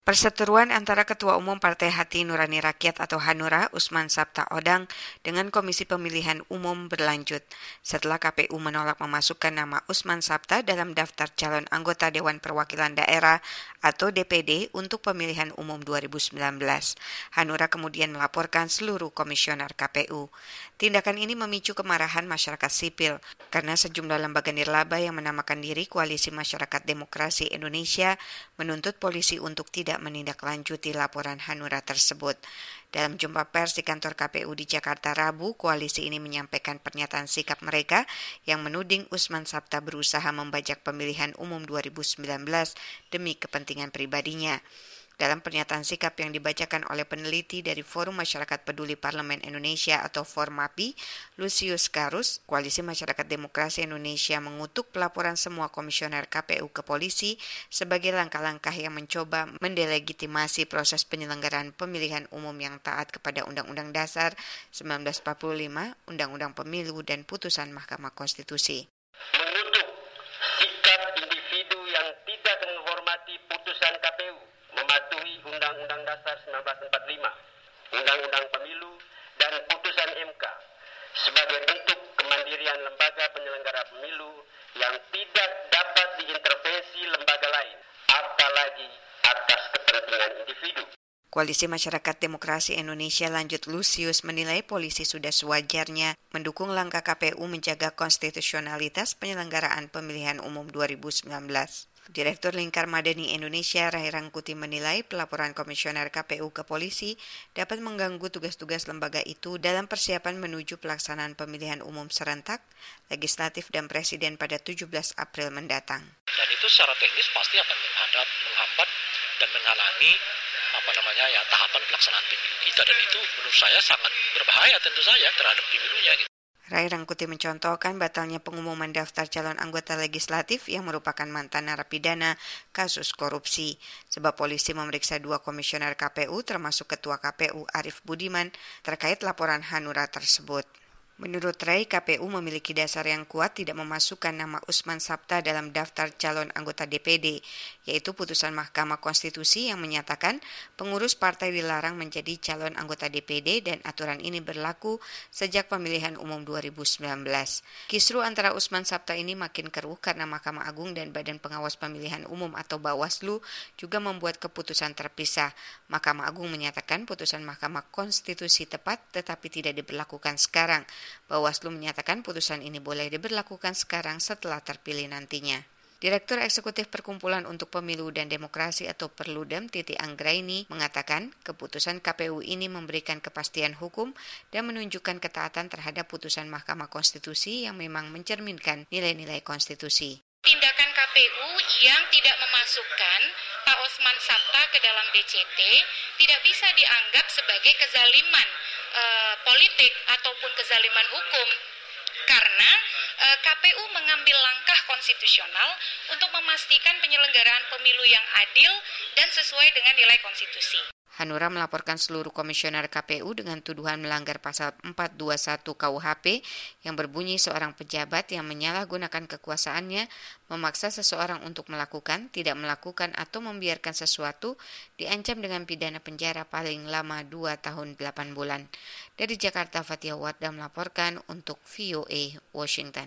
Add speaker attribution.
Speaker 1: Perseteruan antara Ketua Umum Partai Hati Nurani Rakyat atau Hanura, Usman Sabtaodang, dengan Komisi Pemilihan Umum berlanjut setelah KPU menolak memasukkan nama Usman Sabta dalam daftar calon anggota Dewan Perwakilan Daerah atau DPD untuk pemilihan umum 2019. Hanura kemudian melaporkan seluruh komisioner KPU. Tindakan ini memicu kemarahan masyarakat sipil karena sejumlah lembaga nirlaba yang menamakan diri Koalisi Masyarakat Demokrasi Indonesia menuntut polisi untuk tidak menindaklanjuti laporan Hanura tersebut. Dalam jumpa pers di kantor KPU di Jakarta Rabu, koalisi ini menyampaikan pernyataan sikap mereka yang menuding Usman Sabta berusaha membajak pemilihan umum 2019 demi kepentingan pribadinya. Dalam pernyataan sikap yang dibacakan oleh peneliti dari Forum Masyarakat Peduli Parlemen Indonesia atau Formapi, Lucius Karus, Koalisi Masyarakat Demokrasi Indonesia mengutuk pelaporan semua komisioner KPU ke polisi sebagai langkah-langkah yang mencoba mendelegitimasi proses penyelenggaraan pemilihan umum yang taat kepada Undang-Undang Dasar 1945, Undang-Undang Pemilu, dan putusan Mahkamah Konstitusi.
Speaker 2: Mengutuk sikap individu yang tidak menghormati putusan KPU, mematuhi Undang-Undang Dasar 1945, Undang-Undang Pemilu, dan putusan MK sebagai bentuk kemandirian lembaga penyelenggara pemilu yang tidak dapat diintervensi lembaga lain, apalagi atas kepentingan individu.
Speaker 1: Koalisi Masyarakat Demokrasi Indonesia lanjut Lucius menilai polisi sudah sewajarnya mendukung langkah KPU menjaga konstitusionalitas penyelenggaraan pemilihan umum 2019. Direktur Lingkar Madani Indonesia Rai Rangkuti menilai pelaporan komisioner KPU ke polisi dapat mengganggu tugas-tugas lembaga itu dalam persiapan menuju pelaksanaan pemilihan umum serentak, legislatif dan presiden pada 17 April mendatang.
Speaker 3: Dan itu secara teknis pasti akan menghambat dan menghalangi tahapan pelaksanaan pemilu kita, dan itu menurut saya sangat berbahaya tentu saja terhadap pemilunya.
Speaker 1: Rai Rangkuti mencontohkan batalnya pengumuman daftar calon anggota legislatif yang merupakan mantan narapidana kasus korupsi, sebab polisi memeriksa 2 komisioner KPU termasuk Ketua KPU Arief Budiman terkait laporan Hanura tersebut. Menurut Rai, KPU memiliki dasar yang kuat tidak memasukkan nama Usman Sabta dalam daftar calon anggota DPD, yaitu putusan Mahkamah Konstitusi yang menyatakan pengurus partai dilarang menjadi calon anggota DPD dan aturan ini berlaku sejak pemilihan umum 2019. Kisru antara Usman Sabta ini makin keruh karena Mahkamah Agung dan Badan Pengawas Pemilihan Umum atau Bawaslu juga membuat keputusan terpisah. Mahkamah Agung menyatakan putusan Mahkamah Konstitusi tepat tetapi tidak diberlakukan sekarang. Bawaslu menyatakan putusan ini boleh diberlakukan sekarang setelah terpilih nantinya. Direktur Eksekutif Perkumpulan untuk Pemilu dan Demokrasi atau Perludem Titi Anggraini mengatakan keputusan KPU ini memberikan kepastian hukum dan menunjukkan ketaatan terhadap putusan Mahkamah Konstitusi yang memang mencerminkan nilai-nilai konstitusi.
Speaker 4: Tindakan KPU yang tidak memasukkan Pak Usman Sabta ke dalam DCT tidak bisa dianggap sebagai kezaliman politik ataupun kezaliman hukum, karena KPU mengambil langkah konstitusional untuk memastikan penyelenggaraan pemilu yang adil dan sesuai dengan nilai konstitusi.
Speaker 1: Hanura melaporkan seluruh komisioner KPU dengan tuduhan melanggar pasal 421 KUHP yang berbunyi seorang pejabat yang menyalahgunakan kekuasaannya memaksa seseorang untuk melakukan, tidak melakukan atau membiarkan sesuatu diancam dengan pidana penjara paling lama 2 tahun 8 bulan. Dari Jakarta, Fatia Wardah melaporkan untuk VOA Washington.